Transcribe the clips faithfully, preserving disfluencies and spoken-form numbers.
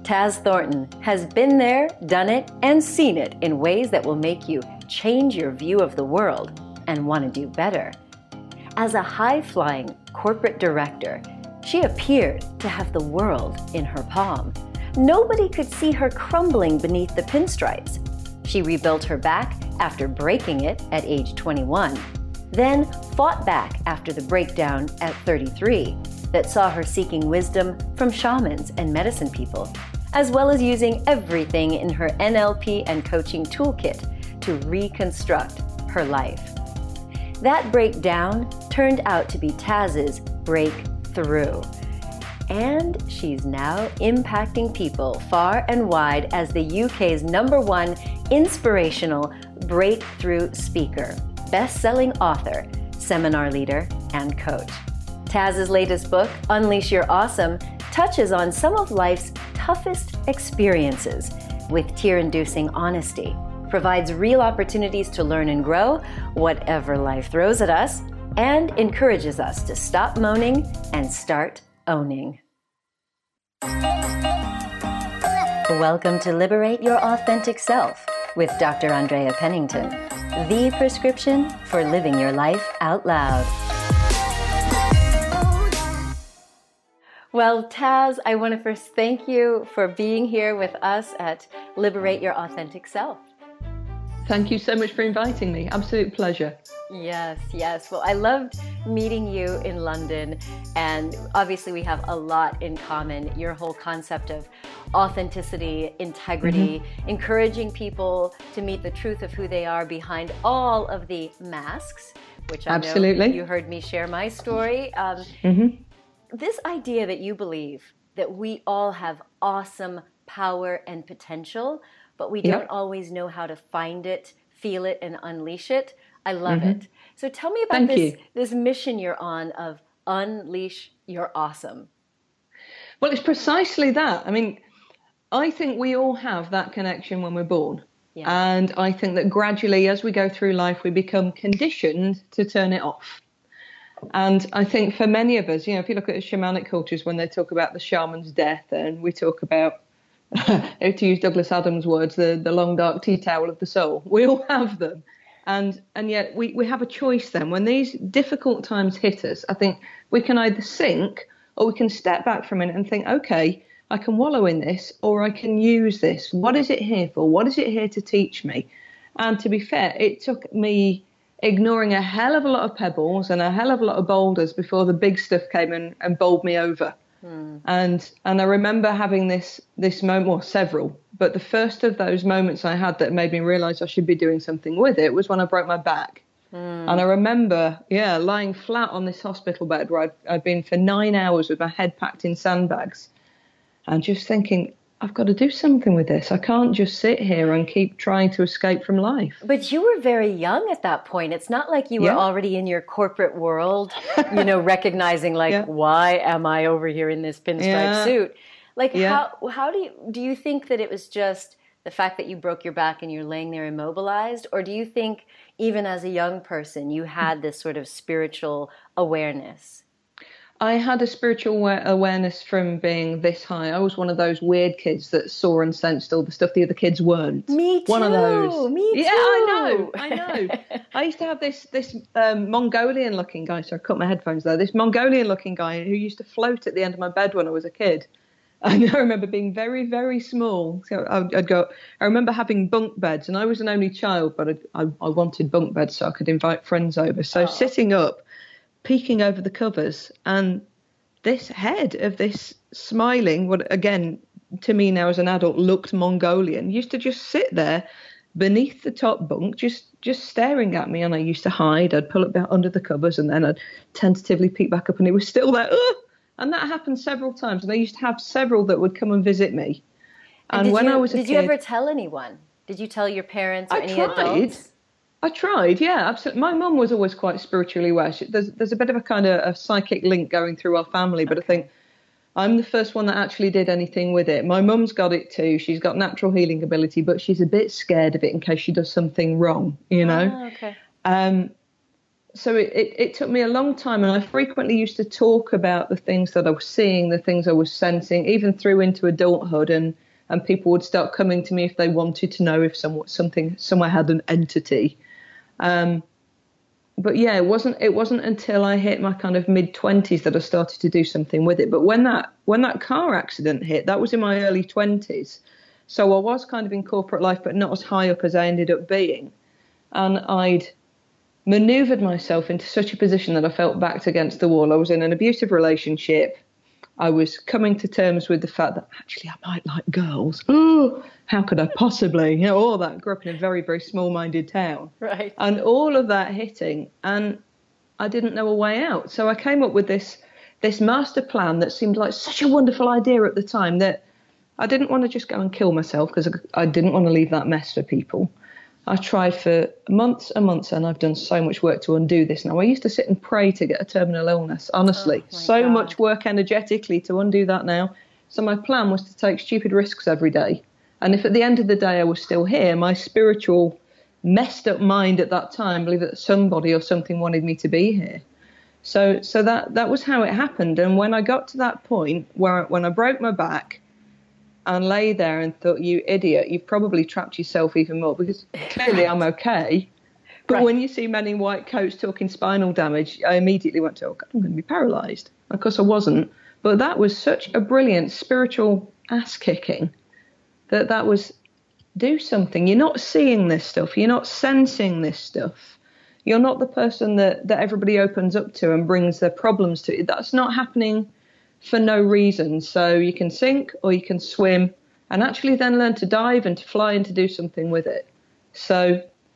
Taz Thornton has been there, done it, and seen it in ways that will make you change your view of the world and want to do better. As a high-flying corporate director, she appeared to have the world in her palm. Nobody could see her crumbling beneath the pinstripes. She rebuilt her back after breaking it at age twenty-one, then fought back after the breakdown at thirty-three that saw her seeking wisdom from shamans and medicine people, as well as using everything in her N L P and coaching toolkit to reconstruct her life. That breakdown turned out to be Taz's breakthrough. And she's now impacting people far and wide as the U K's number one inspirational breakthrough speaker, best-selling author, seminar leader, and coach. Taz's latest book, Unleash Your Awesome, touches on some of life's toughest experiences with tear-inducing honesty, provides real opportunities to learn and grow, whatever life throws at us, and encourages us to stop moaning and start owning. Welcome to Liberate Your Authentic Self with Doctor Andrea Pennington, the prescription for living your life out loud. Well, Taz, I want to first thank you for being here with us at Liberate Your Authentic Self. Thank you so much for inviting me. Absolute pleasure. Yes, yes. Well, I loved meeting you in London, and obviously we have a lot in common. Your whole concept of authenticity, integrity, mm-hmm. encouraging people to meet the truth of who they are behind all of the masks, which I Absolutely. know you heard me share my story. Um, mm-hmm. This idea that you believe that we all have awesome power and potential, but we don't yep. always know how to find it, feel it, and unleash it. I love mm-hmm. it. So tell me about Thank this, you. this mission you're on of Unleash Your Awesome. Well, it's precisely that. I mean, I think we all have that connection when we're born. Yeah. And I think that gradually as we go through life, we become conditioned to turn it off. And I think for many of us, you know, if you look at the shamanic cultures, when they talk about the shaman's death, and we talk about, to use Douglas Adams' words, the, the long dark tea towel of the soul, we all have them. And and yet we, we have a choice then. When these difficult times hit us, I think we can either sink or we can step back for a minute and think, okay, I can wallow in this or I can use this. What is it here for? What is it here to teach me? And to be fair, it took me ignoring a hell of a lot of pebbles and a hell of a lot of boulders before the big stuff came and, and bowled me over. Hmm. And and I remember having this this moment, well, several, but the first of those moments I had that made me realize I should be doing something with it was when I broke my back. Hmm. And I remember, yeah, lying flat on this hospital bed where I'd, I'd been for nine hours with my head packed in sandbags and just thinking, I've got to do something with this. I can't just sit here and keep trying to escape from life. But you were very young at that point. It's not like you were yeah. already in your corporate world, you know, recognizing like, yeah. why am I over here in this pinstripe yeah. suit? Like, yeah. how how do you, do you think that it was just the fact that you broke your back and you're laying there immobilized? Or do you think even as a young person, you had this sort of spiritual awareness? I had a spiritual awareness from being this high. I was one of those weird kids that saw and sensed all the stuff the other kids weren't. Me too. One of those. Me too. Yeah, I know. I know. I used to have this this um, Mongolian-looking guy. So I cut my headphones there. This Mongolian-looking guy who used to float at the end of my bed when I was a kid. And I remember being very, very small. So I'd, I'd go. I remember having bunk beds, and I was an only child, but I, I wanted bunk beds so I could invite friends over. So oh. sitting up, peeking over the covers, and this head of this smiling, what again, to me now as an adult, looked Mongolian, used to just sit there beneath the top bunk, just just staring at me. And I used to hide. I'd pull up under the covers and then I'd tentatively peek back up and it was still there. Ugh! And that happened several times. And I used to have several that would come and visit me. And, and when you, I was a did kid, you ever tell anyone? Did you tell your parents or I any tried. adults? I tried, yeah, absolutely. My mum was always quite spiritually aware. She, there's, there's a bit of a kind of a psychic link going through our family, but okay. I think I'm the first one that actually did anything with it. My mum's got it too. She's got natural healing ability, but she's a bit scared of it in case she does something wrong, you know. Oh, okay. Um, so it, it, it took me a long time, and I frequently used to talk about the things that I was seeing, the things I was sensing, even through into adulthood, and and people would start coming to me if they wanted to know if some, something somewhere had an entity. Um, but yeah, it wasn't it wasn't until I hit my kind of mid twenties that I started to do something with it. But when that when that car accident hit, that was in my early twenties. So I was kind of in corporate life, but not as high up as I ended up being. And I'd maneuvered myself into such a position that I felt backed against the wall. I was in an abusive relationship. I was coming to terms with the fact that actually I might like girls. Oh, how could I possibly? You know, all that. I grew up in a very, very small-minded town. Right. And all of that hitting, and I didn't know a way out. So I came up with this this master plan that seemed like such a wonderful idea at the time that I didn't want to just go and kill myself because I didn't want to leave that mess for people. I tried for months and months, and I've done so much work to undo this now. I used to sit and pray to get a terminal illness, honestly. Oh, so God. much work energetically to undo that now. So my plan was to take stupid risks every day. And if at the end of the day I was still here, my spiritual messed up mind at that time believed that somebody or something wanted me to be here. So so that, that was how it happened. And when I got to that point where when I broke my back, and lay there and thought, you idiot, you've probably trapped yourself even more, because clearly I'm okay. But Right. when you see men in white coats talking spinal damage, I immediately went to, oh God, I'm going to be paralysed. Of course I wasn't. But that was such a brilliant spiritual ass kicking that that was, do something. You're not seeing this stuff. You're not sensing this stuff. You're not the person that, that everybody opens up to and brings their problems to. That's not happening for no reason. So you can sink or you can swim, and actually then learn to dive and to fly and to do something with it. So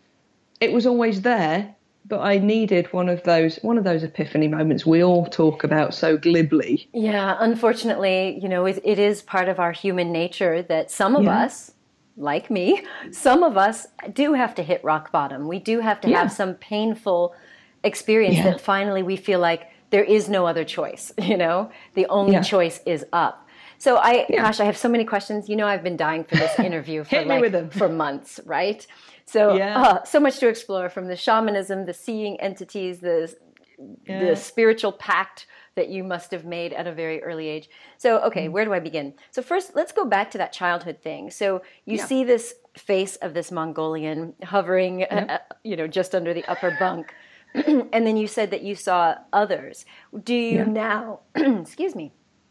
it was always there, but I needed one of those one of those epiphany moments we all talk about so glibly. Yeah, unfortunately, you know, it, it is part of our human nature that some of Yeah. us, like me, some of us do have to hit rock bottom. We do have to Yeah. have some painful experience Yeah. that finally we feel like there is no other choice, you know? The only Yeah. choice is up. So I, Yeah. gosh, I have so many questions. You know, I've been dying for this interview for Hit me like with them. for months, right? So, Yeah. uh, so much to explore, from the shamanism, the seeing entities, the Yeah. the spiritual pact that you must have made at a very early age. So, okay, where do I begin? So first, let's go back to that childhood thing. So you Yeah. see this face of this Mongolian hovering, uh, Yeah. uh, you know, just under the upper bunk. And then you said that you saw others. Do you Yeah. now, excuse me,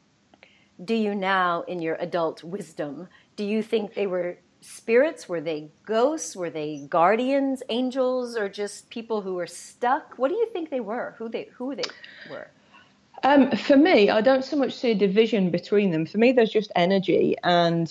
do you now, in your adult wisdom, do you think they were spirits? Were they ghosts? Were they guardians, angels, or just people who were stuck? What do you think they were? Who they who they were? Um, for me, I don't so much see a division between them. For me, there's just energy. And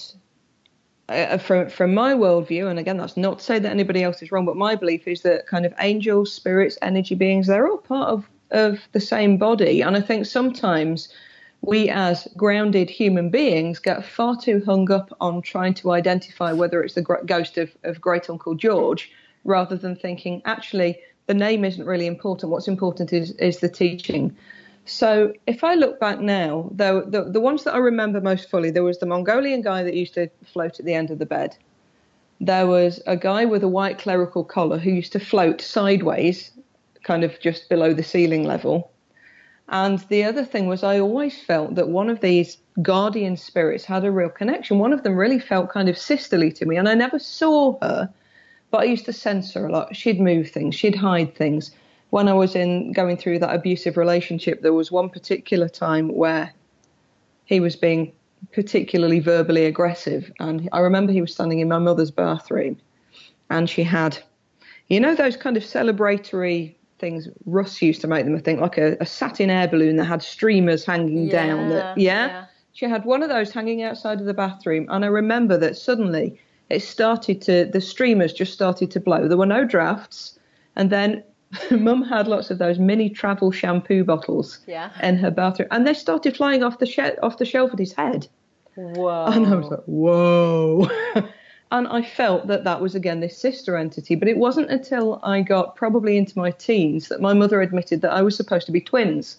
uh, from from my worldview, and again, that's not to say that anybody else is wrong, but my belief is that kind of angels, spirits, energy beings, they're all part of, of the same body. And I think sometimes we as grounded human beings get far too hung up on trying to identify whether it's the gr- ghost of, of great Uncle George, rather than thinking, actually, the name isn't really important. What's important is, is the teaching. So if I look back now, though, the, the ones that I remember most fully, there was the Mongolian guy that used to float at the end of the bed. There was a guy with a white clerical collar who used to float sideways, kind of just below the ceiling level. And the other thing was, I always felt that one of these guardian spirits had a real connection. One of them really felt kind of sisterly to me, and I never saw her, but I used to sense her a lot. She'd move things, she'd hide things. When I was in going through that abusive relationship, there was one particular time where he was being particularly verbally aggressive. And I remember he was standing in my mother's bathroom, and she had, you know, those kind of celebratory things. Russ used to make them, I think, like a, a satin air balloon that had streamers hanging Yeah, down. That, yeah? yeah. She had one of those hanging outside of the bathroom. And I remember that suddenly it started to, the streamers just started to blow. There were no drafts. And then Mum had lots of those mini travel shampoo bottles Yeah. in her bathroom, and they started flying off the she- off the shelf at his head. Whoa. And I was like, whoa. And I felt that that was, again, this sister entity. But it wasn't until I got probably into my teens that my mother admitted that I was supposed to be twins.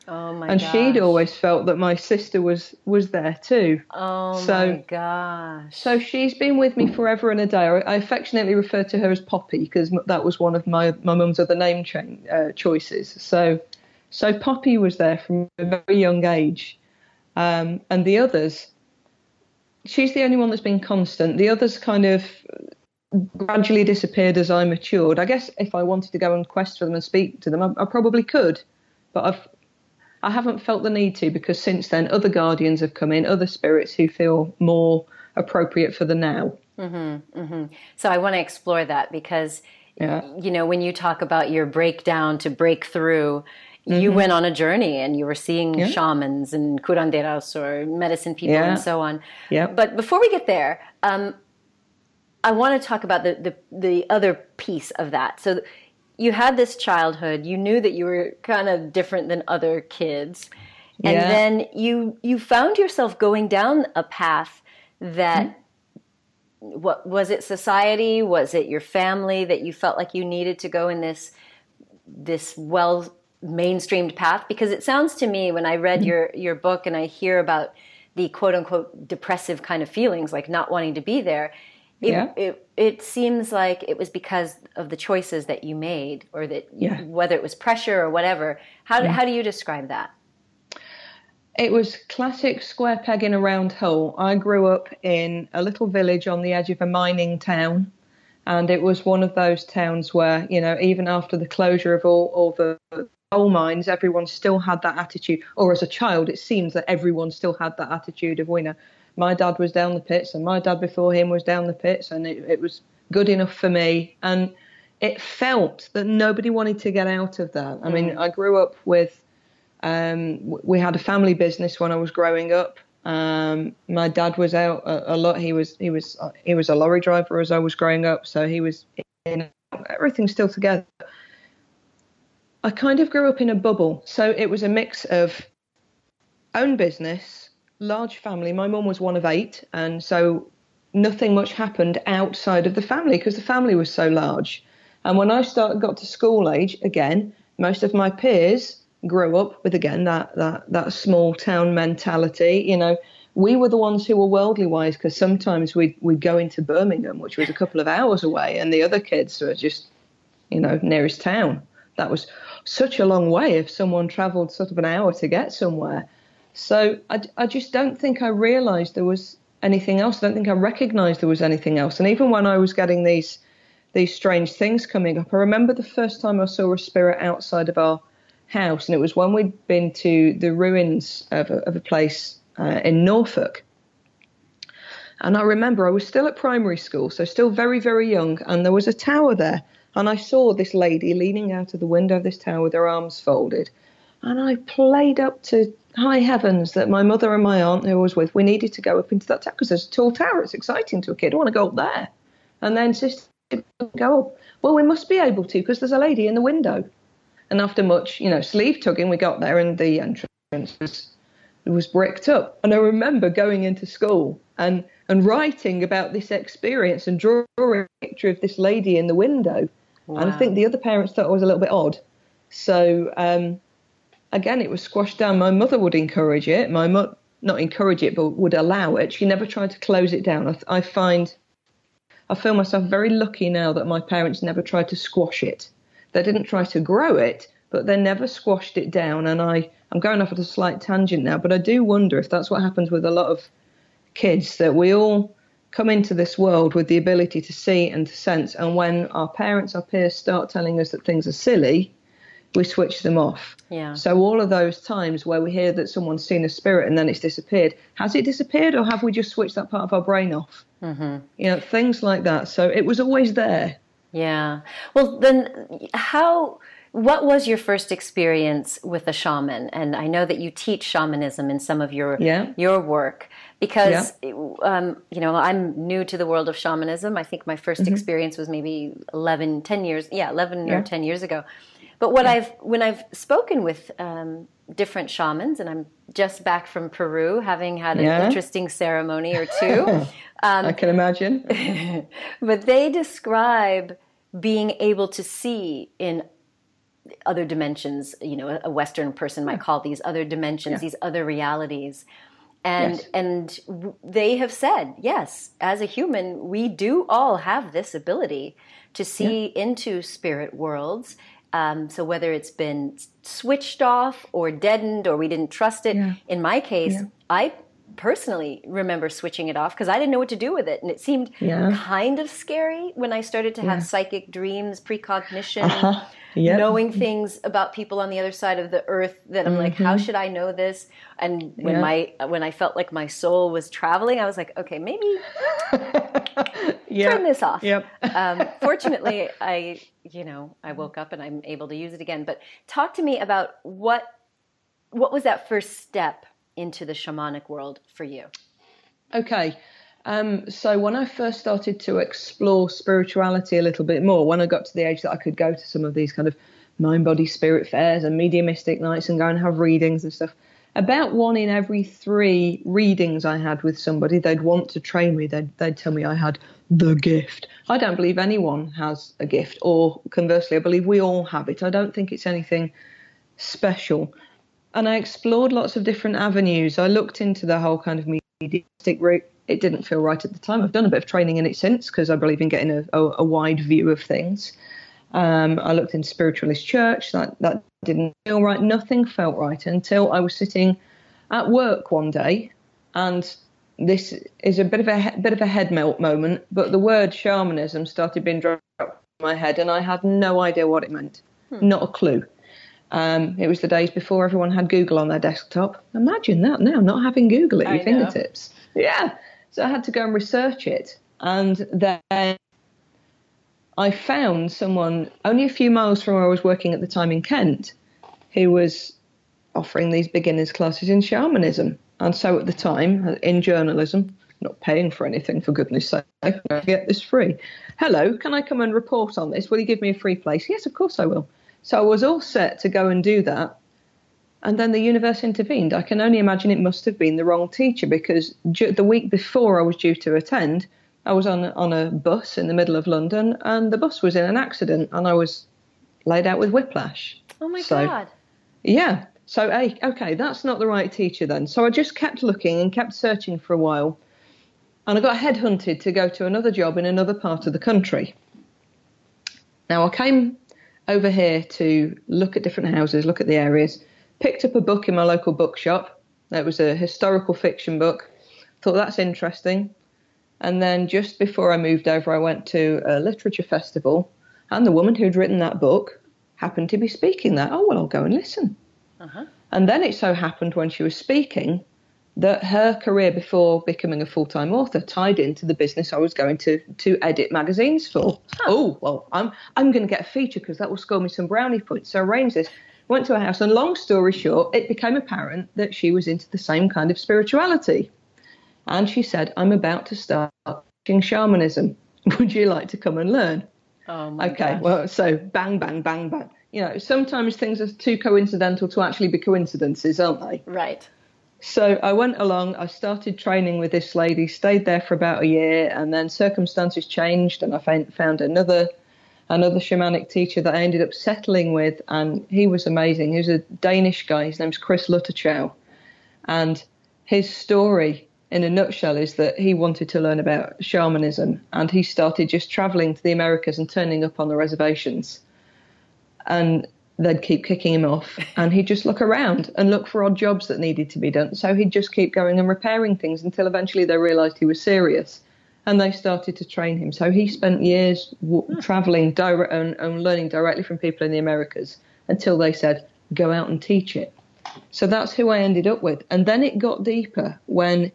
Oh my And she'd gosh. always felt that my sister was was there too. Oh my So so gosh. she's been with me forever and a day. I I affectionately refer to her as Poppy because that was one of my my mum's other name cha- uh, choices. So so Poppy was there from a very young age, um, and the others. She's the only one that's been constant. The others kind of gradually disappeared as I matured. I guess if I wanted to go and quest for them and speak to them, I, I probably could, but I've I haven't felt the need to because since then other guardians have come in, other spirits who feel more appropriate for the now. Mm-hmm, mm-hmm. So I want to explore that because, Yeah. you know, when you talk about your breakdown to breakthrough, you Mm-hmm. went on a journey and you were seeing Yeah. shamans and curanderos or medicine people and Yeah. so on. Yeah. But before we get there, um, I want to talk about the, the, the other piece of that. So you had this childhood, you knew that you were kind of different than other kids. And Yeah. then you you found yourself going down a path that, mm-hmm. what was it, society? Was it your family that you felt like you needed to go in this this well mainstreamed path? Because it sounds to me when I read mm-hmm. your your book and I hear about the quote unquote depressive kind of feelings, like not wanting to be there, it, Yeah. it it seems like it was because of the choices that you made, or that Yeah. whether it was pressure or whatever. How Yeah. how do you describe that? It was classic square peg in a round hole. I grew up in a little village on the edge of a mining town, and it was one of those towns where, you know, even after the closure of all, all the coal mines, everyone still had that attitude. Or as a child, it seems that everyone still had that attitude of, well, you know, my dad was down the pits and my dad before him was down the pits, and it, it was good enough for me. And it felt that nobody wanted to get out of that. I mean, mm. I grew up with, um, we had a family business when I was growing up. Um, my dad was out a, a lot. He was he was he was a lorry driver as I was growing up, so he was in everything still together. I kind of grew up in a bubble, so it was a mix of own business, large family. My mum was one of eight, and so nothing much happened outside of the family because the family was so large. And when I started got to school age, again, most of my peers grew up with, again, that that that small town mentality. You know, we were the ones who were worldly wise because sometimes we'd, we'd go into Birmingham, which was a couple of hours away, and the other kids were just, you know, nearest town. That was such a long way if someone travelled sort of an hour to get somewhere. So I, I just don't think I realised there was anything else. I don't think I recognised there was anything else. And even when I was getting these these strange things coming up, I remember the first time I saw a spirit outside of our house, and it was when we'd been to the ruins of a, of a place uh, in Norfolk. And I remember I was still at primary school, so still very, very young, and there was a tower there, and I saw this lady leaning out of the window of this tower with her arms folded, and I played up to high heavens that my mother and my aunt, who I was with, we needed to go up into that tower because there's a tall tower. It's exciting to a kid. I want to go up there. And then sister go up. Well, we must be able to because there's a lady in the window. And after much, you know, sleeve tugging, we got there and the entrance was, was bricked up. And I remember going into school and, and writing about this experience and drawing a picture of this lady in the window. Wow. And I think the other parents thought it was a little bit odd. So, um, again, it was squashed down. My mother would encourage it. My mother, not encourage it, but would allow it. She never tried to close it down. I, I find, I feel myself very lucky now that my parents never tried to squash it. They didn't try to grow it, but they never squashed it down. And I, I'm going off at a slight tangent now, but I do wonder if that's what happens with a lot of kids, that we all come into this world with the ability to see and to sense. And when our parents, our peers start telling us that things are silly, we switch them off. Yeah. So all of those times where we hear that someone's seen a spirit and then it's disappeared, has it disappeared or have we just switched that part of our brain off? Mm-hmm. You know, things like that. So it was always there. Yeah. Well, then how, what was your first experience with a shaman? And I know that you teach shamanism in some of your, yeah. your work because, yeah. um, you know, I'm new to the world of shamanism. I think my first mm-hmm. experience was maybe eleven, ten years. Yeah. eleven yeah. or ten years ago. But what yeah. I've when I've spoken with um, different shamans, and I'm just back from Peru, having had an yeah. interesting ceremony or two. Um, I can imagine. But they describe being able to see in other dimensions. You know, a Western person might call these other dimensions, yeah. these other realities. And yes. and they have said, yes, as a human, we do all have this ability to see yeah. into spirit worlds. Um, so whether it's been switched off or deadened or we didn't trust it, yeah. in my case, yeah. I personally remember switching it off because I didn't know what to do with it. And it seemed yeah. kind of scary when I started to have yeah. psychic dreams, precognition, uh-huh. yep. knowing things about people on the other side of the earth that I'm mm-hmm. like, how should I know this? And when yeah. my when I felt like my soul was traveling, I was like, okay, maybe yep. turn this off. Yep. um, fortunately, I, you know, I woke up and I'm able to use it again. But talk to me about what what was that first step into the shamanic world for you? Okay. Um, so when I first started to explore spirituality a little bit more, when I got to the age that I could go to some of these kind of mind, body, spirit fairs and mediumistic nights and go and have readings and stuff, about one in every three readings I had with somebody, they'd want to train me. They'd, they'd tell me I had the gift. I don't believe anyone has a gift, or conversely, I believe we all have it. I don't think it's anything special. And I explored lots of different avenues. I looked into the whole kind of mediumistic route. It didn't feel right at the time. I've done a bit of training in it since because I believe in getting a, a, a wide view of things. Um, I looked into spiritualist church. That, that didn't feel right. Nothing felt right until I was sitting at work one day. And this is a bit of a bit of a head melt moment. But the word shamanism started being dropped in my head and I had no idea what it meant. Hmm. Not a clue. Um, it was the days before everyone had Google on their desktop. Imagine that now, not having Google at your fingertips. Yeah. So I had to go and research it. And then I found someone only a few miles from where I was working at the time in Kent who was offering these beginners classes in shamanism. And so at the time, in journalism, not paying for anything, for goodness sake, I get this free. Hello, can I come and report on this? Will you give me a free place? Yes, of course I will. So I was all set to go and do that. And then the universe intervened. I can only imagine it must have been the wrong teacher because ju- the week before I was due to attend, I was on, on a bus in the middle of London and the bus was in an accident and I was laid out with whiplash. Oh, my so, God. Yeah. So, hey, okay, that's not the right teacher then. So I just kept looking and kept searching for a while. And I got headhunted to go to another job in another part of the country. Now, I came over here to look at different houses, look at the areas, picked up a book in my local bookshop. It was a historical fiction book. Thought that's interesting. And then just before I moved over, I went to a literature festival and the woman who'd written that book happened to be speaking there. Oh, well, I'll go and listen. Uh-huh. And then it so happened when she was speaking that her career before becoming a full-time author tied into the business I was going to to edit magazines for. Huh. Oh, well, I'm I'm going to get a feature because that will score me some brownie points. So I arranged this, went to her house, and long story short, it became apparent that she was into the same kind of spirituality. And she said, I'm about to start teaching shamanism. Would you like to come and learn? Oh, my Okay, gosh. Well, so bang, bang, bang, bang. You know, sometimes things are too coincidental to actually be coincidences, aren't they? Right. So I went along, I started training with this lady, stayed there for about a year, and then circumstances changed and I found, found another another shamanic teacher that I ended up settling with, and he was amazing. He was a Danish guy. His name's Chris Lutterchow. And his story, in a nutshell, is that he wanted to learn about shamanism, and he started just traveling to the Americas and turning up on the reservations. And they'd keep kicking him off, and he'd just look around and look for odd jobs that needed to be done. So he'd just keep going and repairing things until eventually they realised he was serious, and they started to train him. So he spent years w- travelling direct and, and learning directly from people in the Americas until they said, go out and teach it. So that's who I ended up with. And then it got deeper when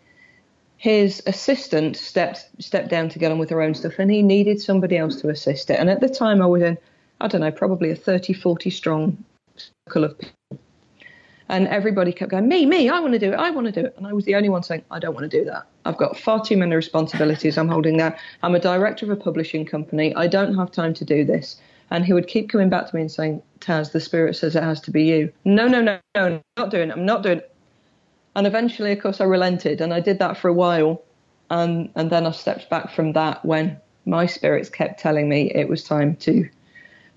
his assistant stepped stepped down to get on with her own stuff, and he needed somebody else to assist it. And at the time I was in, I don't know, probably a thirty, forty strong circle of people. And everybody kept going, me, me, I want to do it, I want to do it. And I was the only one saying, I don't want to do that. I've got far too many responsibilities I'm holding down. I'm a director of a publishing company. I don't have time to do this. And he would keep coming back to me and saying, Taz, the spirit says it has to be you. No, no, no, no, I'm not doing it. I'm not doing it. And eventually, of course, I relented. And I did that for a while. And, and then I stepped back from that when my spirits kept telling me it was time to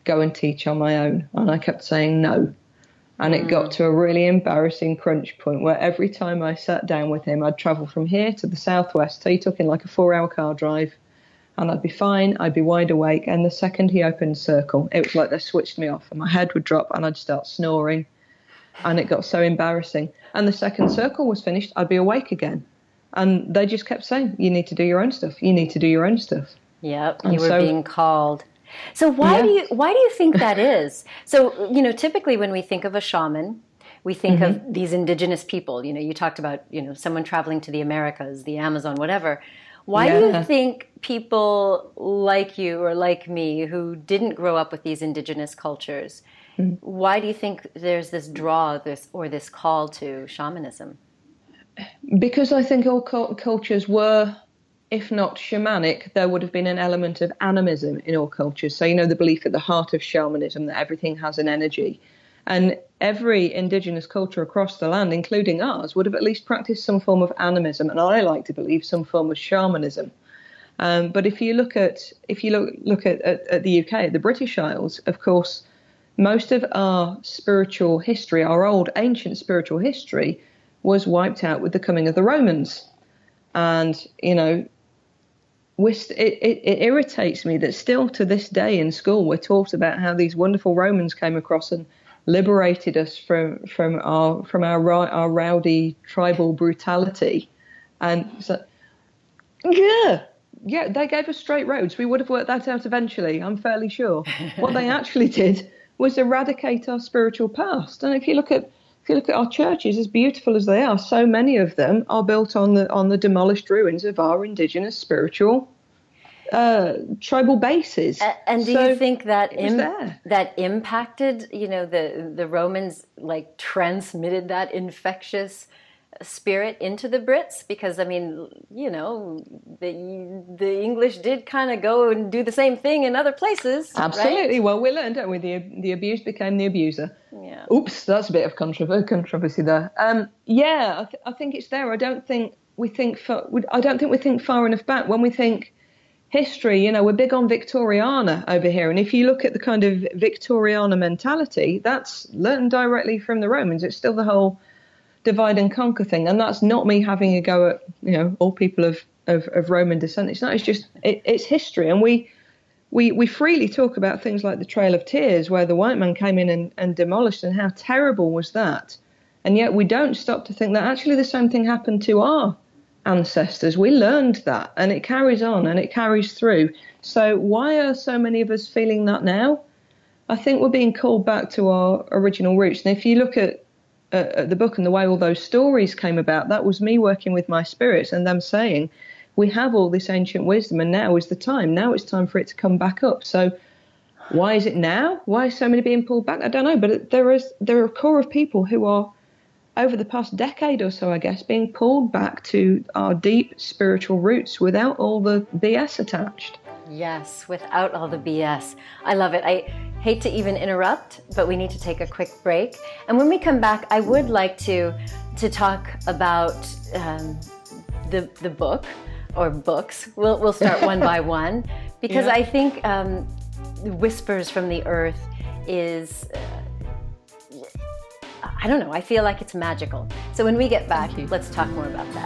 go and teach on my own? And I kept saying no. And it got to a really embarrassing crunch point where every time I sat down with him, I'd travel from here to the southwest. So he took in like a four-hour car drive, and I'd be fine. I'd be wide awake. And the second he opened circle, it was like they switched me off, and my head would drop, and I'd start snoring. And it got so embarrassing. And the second circle was finished, I'd be awake again. And they just kept saying, you need to do your own stuff. You need to do your own stuff. Yep, and you were so, being called. So why yeah. do you why do you think that is? So, you know, typically when we think of a shaman, we think mm-hmm. of these indigenous people. You know, you talked about, you know, someone traveling to the Americas, the Amazon, whatever. Why yeah. do you think people like you or like me who didn't grow up with these indigenous cultures, mm-hmm. why do you think there's this draw this or this call to shamanism? Because I think all cultures were, if not shamanic, there would have been an element of animism in all cultures. So, you know, the belief at the heart of shamanism that everything has an energy. And every indigenous culture across the land, including ours, would have at least practiced some form of animism. And I like to believe some form of shamanism. Um, but if you look at if you look, look at, at, at the U K, at the British Isles, of course, most of our spiritual history, our old ancient spiritual history, was wiped out with the coming of the Romans. And, you know, It, it, it irritates me that still to this day in school we're taught about how these wonderful Romans came across and liberated us from from our from our our rowdy tribal brutality, and so yeah yeah they gave us straight roads. We would have worked that out eventually, I'm fairly sure. What they actually did was eradicate our spiritual past. And if you look at if you look at our churches, as beautiful as they are, so many of them are built on the on the demolished ruins of our indigenous spiritual uh, tribal bases. Uh, and do so you think that Im- that impacted, you know, the the Romans like transmitted that infectious spirit into the Brits? Because I mean, you know, the the English did kind of go and do the same thing in other places. Absolutely. Right? Well, we learned, don't we? The the abused became the abuser. Yeah. Oops, that's a bit of controversy, controversy there. Um, yeah, I, th- I think it's there. I don't think we think. Far, we, I don't think we think far enough back when we think history. You know, we're big on Victoriana over here, and if you look at the kind of Victoriana mentality, that's learned directly from the Romans. It's still the whole divide and conquer thing, and that's not me having a go at, you know, all people of of, of Roman descent. It's not. It's just it, it's history, and we. We we freely talk about things like the Trail of Tears, where the white man came in and, and demolished, and how terrible was that. And yet we don't stop to think that actually the same thing happened to our ancestors. We learned that, and it carries on, and it carries through. So why are so many of us feeling that now? I think we're being called back to our original roots. And if you look at, uh, at the book and the way all those stories came about, that was me working with my spirits and them saying, we have all this ancient wisdom, and now is the time. Now it's time for it to come back up. So why is it now? Why are so many being pulled back? I don't know, but there is there are a core of people who are, over the past decade or so, I guess, being pulled back to our deep spiritual roots without all the B S attached. Yes, without all the B S. I love it. I hate to even interrupt, but we need to take a quick break. And when we come back, I would like to to talk about um, the the book. Or books. We'll we'll start one by one, because yeah. I think um, Whispers from the Earth is, uh, I don't know, I feel like it's magical. So when we get back, let's talk more about that.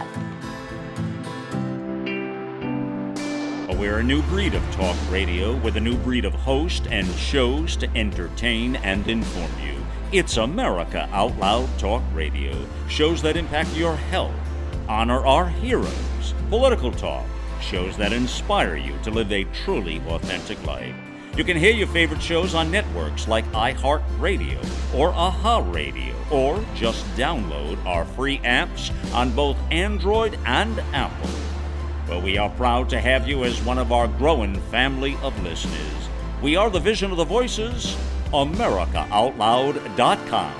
We're a new breed of talk radio with a new breed of host and shows to entertain and inform you. It's America Out Loud Talk Radio. Shows that impact your health, honor our heroes, political talk, shows that inspire you to live a truly authentic life. You can hear your favorite shows on networks like iHeartRadio or Aha Radio, or just download our free apps on both Android and Apple. Well, we are proud to have you as one of our growing family of listeners. We are the Vision of the Voices, America Out Loud dot com.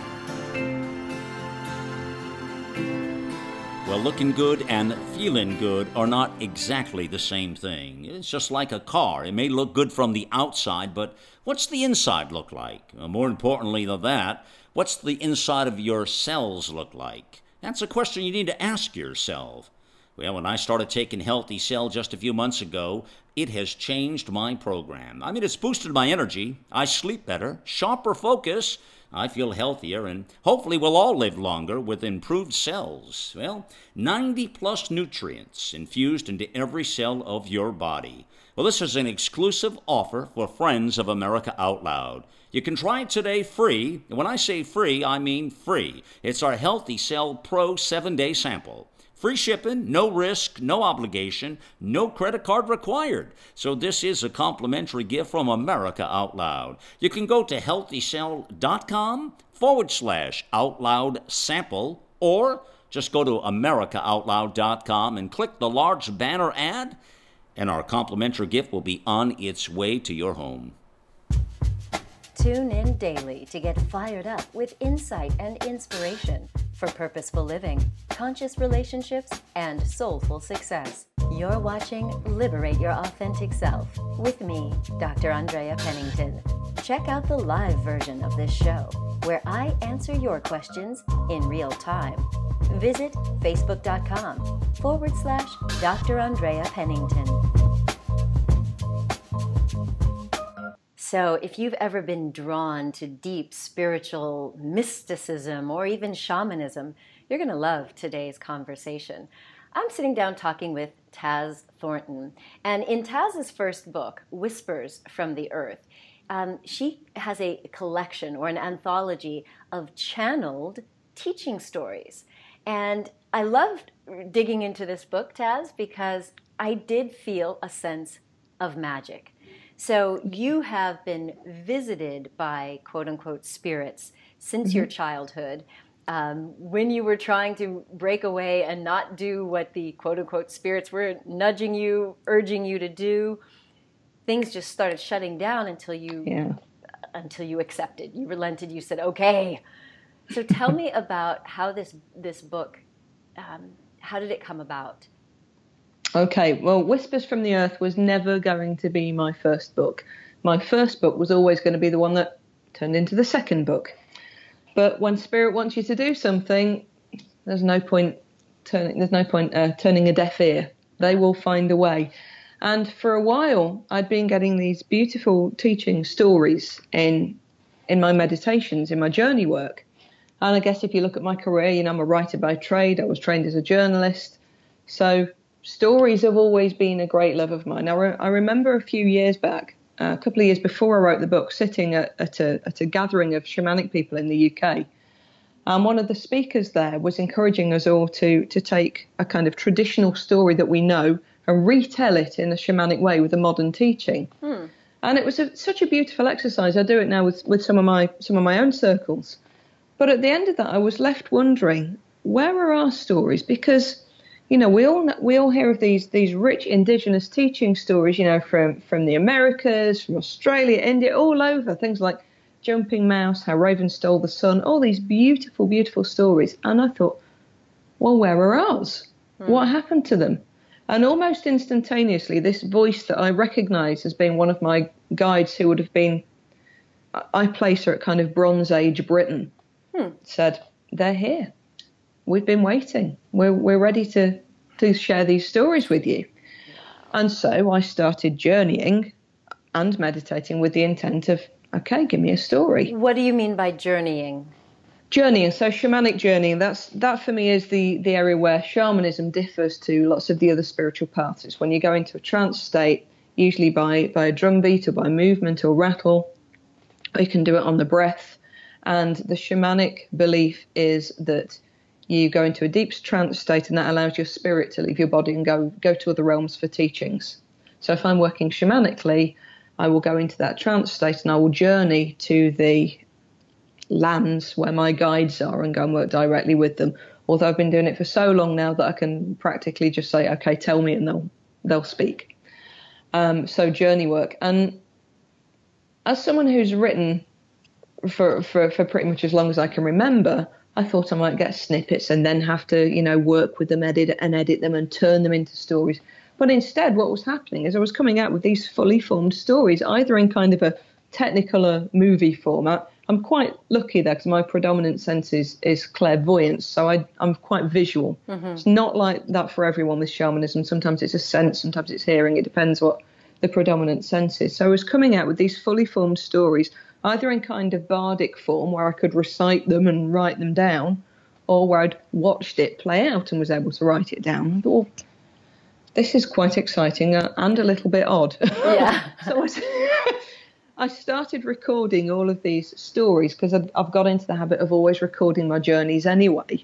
Well, looking good and feeling good are not exactly the same thing. It's just like a car. It may look good from the outside, but what's the inside look like? More importantly than that, what's the inside of your cells look like? That's a question you need to ask yourself. Well, when I started taking Healthy Cell just a few months ago, it has changed my program. I mean, it's boosted my energy. I sleep better, sharper focus. I feel healthier, and hopefully we'll all live longer with improved cells. Well, ninety plus nutrients infused into every cell of your body. Well, this is an exclusive offer for friends of America Out Loud. You can try it today free. When I say free, I mean free. It's our Healthy Cell Pro seven-day sample. Free shipping, no risk, no obligation, no credit card required. So this is a complimentary gift from America Out Loud. You can go to healthycell.com forward slash out loud sample, or just go to america out loud dot com and click the large banner ad, and our complimentary gift will be on its way to your home. Tune in daily to get fired up with insight and inspiration for purposeful living, conscious relationships, and soulful success. You're watching Liberate Your Authentic Self with me, Doctor Andrea Pennington. Check out the live version of this show, where I answer your questions in real time. Visit facebook.com forward slash Dr. Andrea Pennington. So if you've ever been drawn to deep spiritual mysticism or even shamanism, you're going to love today's conversation. I'm sitting down talking with Taz Thornton. And in Taz's first book, Whispers from the Earth, um, she has a collection or an anthology of channeled teaching stories. And I loved digging into this book, Taz, because I did feel a sense of magic. So you have been visited by quote-unquote spirits since mm-hmm. your childhood. Um, when you were trying to break away and not do what the quote-unquote spirits were nudging you, urging you to do, things just started shutting down until you yeah. until you accepted. You relented. You said, okay. So tell me about how this, this book, um, how did it come about? Okay, well, Whispers from the Earth was never going to be my first book. My first book was always going to be the one that turned into the second book. But when Spirit wants you to do something, there's no point turning. There's no point uh, turning a deaf ear. They will find a way. And for a while, I'd been getting these beautiful teaching stories in in my meditations, in my journey work. And I guess if you look at my career, you know, I'm a writer by trade. I was trained as a journalist, so stories have always been a great love of mine. I, re- I remember a few years back, uh, a couple of years before I wrote the book, sitting at, at, a, at a gathering of shamanic people in the U K. And one of the speakers there was encouraging us all to, to take a kind of traditional story that we know and retell it in a shamanic way with a modern teaching. Hmm. And it was a, such a beautiful exercise. I do it now with, with some of my some of my own circles. But at the end of that, I was left wondering, where are our stories? Because you know, we all we all hear of these these rich indigenous teaching stories, you know, from, from the Americas, from Australia, India, all over. Things like Jumping Mouse, How Raven Stole the Sun, all these beautiful, beautiful stories. And I thought, well, where are ours? Hmm. What happened to them? And almost instantaneously, this voice that I recognise as being one of my guides, who would have been, I place her at kind of Bronze Age Britain, hmm. said, they're here. We've been waiting. We're we're ready to, to share these stories with you. And so I started journeying and meditating with the intent of, okay, give me a story. What do you mean by journeying? Journeying, so shamanic journeying, that's that for me is the, the area where shamanism differs to lots of the other spiritual paths. It's when you go into a trance state, usually by, by a drum beat or by movement or rattle. Or you can do it on the breath. And the shamanic belief is that you go into a deep trance state, and that allows your spirit to leave your body and go go to other realms for teachings. So if I'm working shamanically, I will go into that trance state and I will journey to the lands where my guides are and go and work directly with them. Although I've been doing it for so long now that I can practically just say, okay, tell me, and they'll they'll speak. Um, so journey work. And as someone who's written for, for, for pretty much as long as I can remember, I thought I might get snippets and then have to, you know, work with them, edit and edit them and turn them into stories. But instead, what was happening is I was coming out with these fully formed stories, either in kind of a technicolor movie format, I'm quite lucky there because my predominant sense is, is clairvoyance. So I, I'm quite visual. Mm-hmm. It's not like that for everyone with shamanism. Sometimes it's a sense, sometimes it's hearing. It depends what the predominant sense is. So I was coming out with these fully formed stories, either in kind of bardic form where I could recite them and write them down, or where I'd watched it play out and was able to write it down. I thought, well, this is quite exciting and a little bit odd. Yeah. So I, I started recording all of these stories because I've got into the habit of always recording my journeys anyway.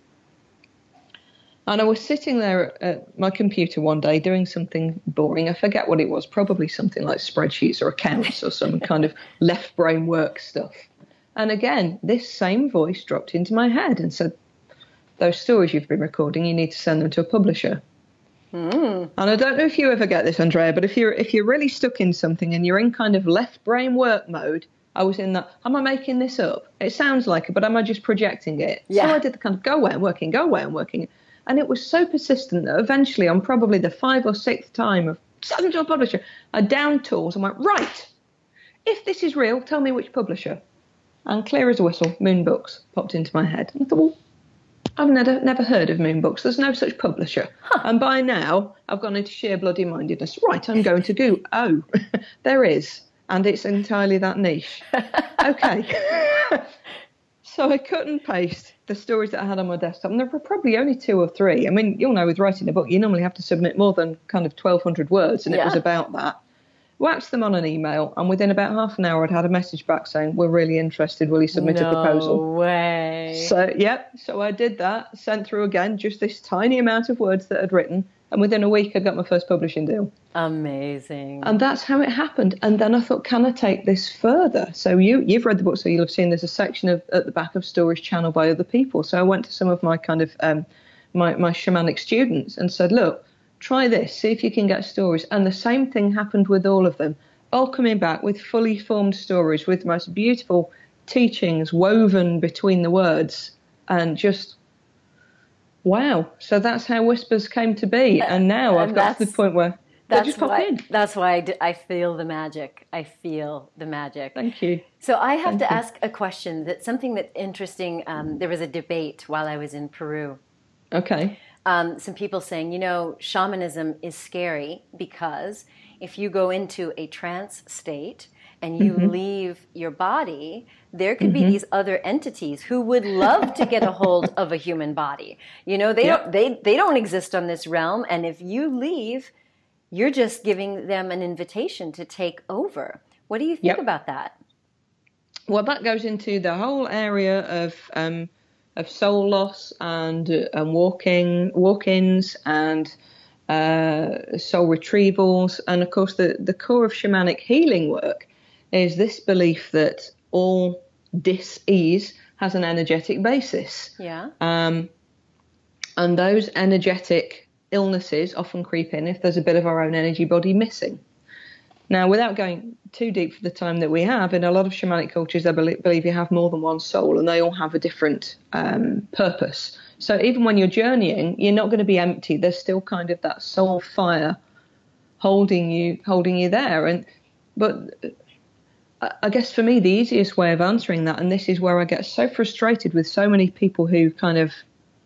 And I was sitting there at my computer one day doing something boring. I forget what it was, probably something like spreadsheets or accounts or some kind of left brain work stuff. And again, this same voice dropped into my head and said, those stories you've been recording, you need to send them to a publisher. Mm. And I don't know if you ever get this, Andrea, but if you're if you're really stuck in something and you're in kind of left brain work mode, I was in that, am I making this up? It sounds like it, but am I just projecting it? Yeah. So I did the kind of go away and working, go away and working. And it was so persistent that eventually on probably the five or sixth time of sending to a publisher, I downed tools and went, right, if this is real, tell me which publisher. And clear as a whistle, Moon Books popped into my head. And I thought, well, I've never never heard of Moon Books. There's no such publisher. Huh. And by now, I've gone into sheer bloody mindedness. Right, I'm going to go, oh, there is. And it's entirely that niche. Okay. So I cut and paste the stories that I had on my desktop. And there were probably only two or three. I mean, you'll know with writing a book, you normally have to submit more than kind of twelve hundred words. And yeah. It was about that. Waxed them on an email, and within about half an hour, I'd had a message back saying, we're really interested. Will you submit no a proposal? No way. So, yep. So I did that, sent through again, just this tiny amount of words that I'd written. And within a week, I got my first publishing deal. Amazing. And that's how it happened. And then I thought, can I take this further? So you, you've read the book, so you'll have seen there's a section of at the back of stories channeled by other people. So I went to some of my kind of um, my, my shamanic students and said, look, try this, see if you can get stories. And the same thing happened with all of them, all coming back with fully formed stories, with the most beautiful teachings woven between the words. And just, wow. So that's how Whispers came to be. And now and I've got to the point where they just pop why, in. That's why I, d- I feel the magic. I feel the magic. Thank you. So I have Thank to you. ask a question. That's something that's interesting. Um, there was a debate while I was in Peru. Okay. Um, some people saying, you know, shamanism is scary because if you go into a trance state and you mm-hmm. leave your body, there could mm-hmm. be these other entities who would love to get a hold of a human body. You know, they yep. don't they, they don't exist on this realm, and if you leave, you're just giving them an invitation to take over. What do you think yep. about that? Well, that goes into the whole area of um, of soul loss and uh, and walking walk-ins and uh, soul retrievals, and of course the the core of shamanic healing work is this belief that all dis-ease has an energetic basis. Yeah. Um, and those energetic illnesses often creep in if there's a bit of our own energy body missing. Now, without going too deep for the time that we have, in a lot of shamanic cultures, they believe you have more than one soul and they all have a different um, purpose. So even when you're journeying, you're not going to be empty. There's still kind of that soul fire holding you, holding you there. And but I guess for me, the easiest way of answering that, and this is where I get so frustrated with so many people who kind of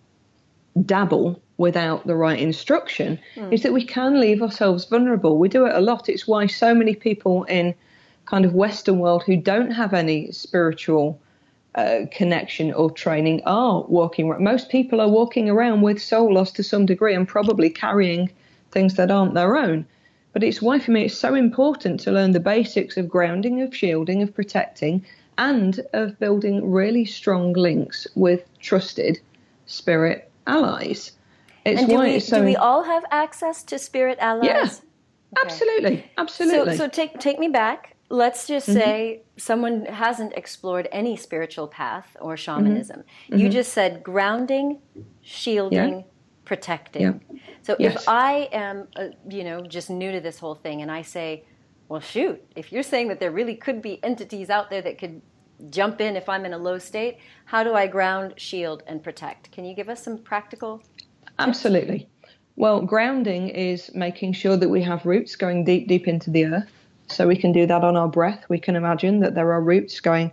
dabble without the right instruction, mm. is that we can leave ourselves vulnerable. We do it a lot. It's why so many people in kind of Western world who don't have any spiritual uh, connection or training are walking. Most people are walking around with soul loss to some degree and probably carrying things that aren't their own. But it's why, for me, it's so important to learn the basics of grounding, of shielding, of protecting, and of building really strong links with trusted spirit allies. It's and do, why we, it's so do we all have access to spirit allies? Yeah, okay. absolutely, absolutely. So, so take take me back. Let's just mm-hmm. say someone hasn't explored any spiritual path or shamanism. Mm-hmm. You mm-hmm. just said grounding, shielding, yeah. protecting. Yeah. So yes. if I am, uh, you know, just new to this whole thing, and I say, well, shoot, if you're saying that there really could be entities out there that could jump in if I'm in a low state, how do I ground, shield, and protect? Can you give us some practical tips? Absolutely. Well, grounding is making sure that we have roots going deep, deep into the earth. So we can do that on our breath. We can imagine that there are roots going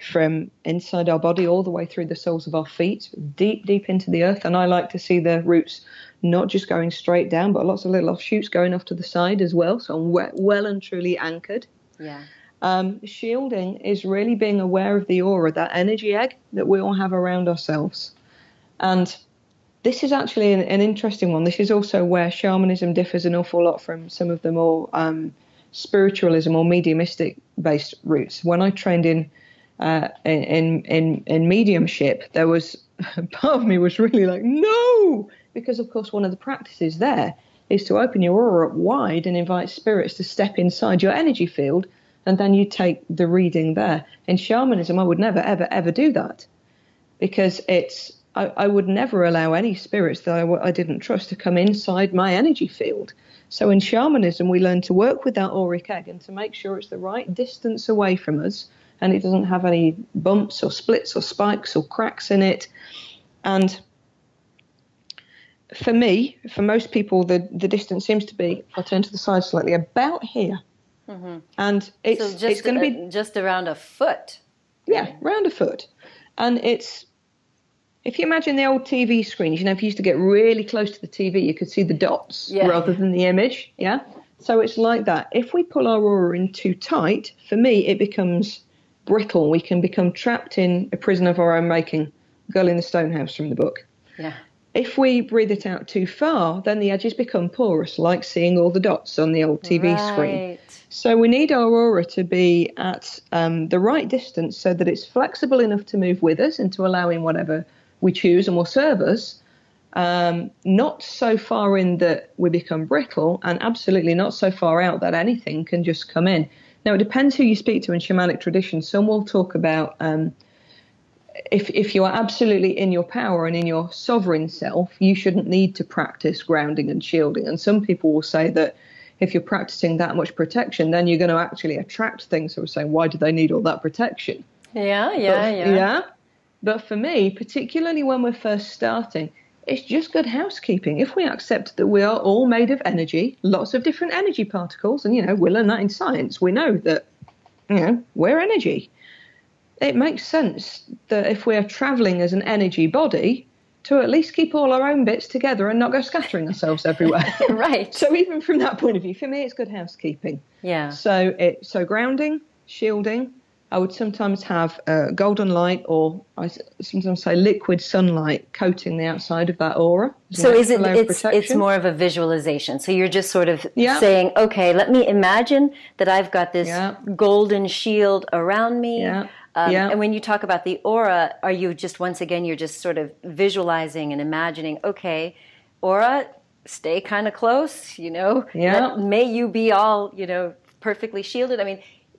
from inside our body all the way through the soles of our feet, deep, deep into the earth. And I like to see the roots not just going straight down, but lots of little offshoots going off to the side as well. So I'm we- well and truly anchored. Yeah. Um, shielding is really being aware of the aura, that energy egg that we all have around ourselves. And this is actually an, an interesting one. This is also where shamanism differs an awful lot from some of the more um, spiritualism or mediumistic-based routes. When I trained in, uh, in in in mediumship, there was part of me was really like, no, because of course one of the practices there is to open your aura up wide and invite spirits to step inside your energy field, and then you take the reading there. In shamanism, I would never, ever, ever do that, because it's I, I would never allow any spirits that I, I didn't trust to come inside my energy field. So in shamanism, we learn to work with that auric egg and to make sure it's the right distance away from us, and it doesn't have any bumps or splits or spikes or cracks in it. And for me, for most people, the, the distance seems to be, if I turn to the side slightly, about here. Mm-hmm. And it's, so just, it's going to be... Uh, just around a foot. Yeah, around a foot. And it's... If you imagine the old T V screens, you know, if you used to get really close to the T V, you could see the dots yeah. rather than the image, yeah? So it's like that. If we pull our aura in too tight, for me, it becomes brittle. We can become trapped in a prison of our own making, Girl in the Stone House from the book. Yeah. If we breathe it out too far, then the edges become porous, like seeing all the dots on the old T V right. screen. So we need our aura to be at um, the right distance so that it's flexible enough to move with us and to allow in whatever we choose and will serve us, um, not so far in that we become brittle, and absolutely not so far out that anything can just come in. Now, it depends who you speak to in shamanic tradition. Some will talk about um, if, if you are absolutely in your power and in your sovereign self, you shouldn't need to practice grounding and shielding. And some people will say that if you're practicing that much protection, then you're going to actually attract things. So we're saying, why do they need all that protection? Yeah, yeah, but, yeah. Yeah. But for me, particularly when we're first starting, it's just good housekeeping. If we accept that we are all made of energy, lots of different energy particles, and, you know, we learn that in science. We know that, you know, we're energy. It makes sense that if we're traveling as an energy body, to at least keep all our own bits together and not go scattering ourselves everywhere. Right. So even from that point of view, for me, it's good housekeeping. Yeah. So it, so grounding, shielding. I would sometimes have uh, golden light, or I sometimes say liquid sunlight, coating the outside of that aura. So is it? It's it's more of a visualization. So you're just sort of yeah. saying, okay, let me imagine that I've got this yeah. golden shield around me. Yeah. Um, yeah. And when you talk about the aura, are you just once again you're just sort of visualizing and imagining? Okay, aura, stay kind of close. You know, yeah. Let, may you be all you know perfectly shielded. I mean.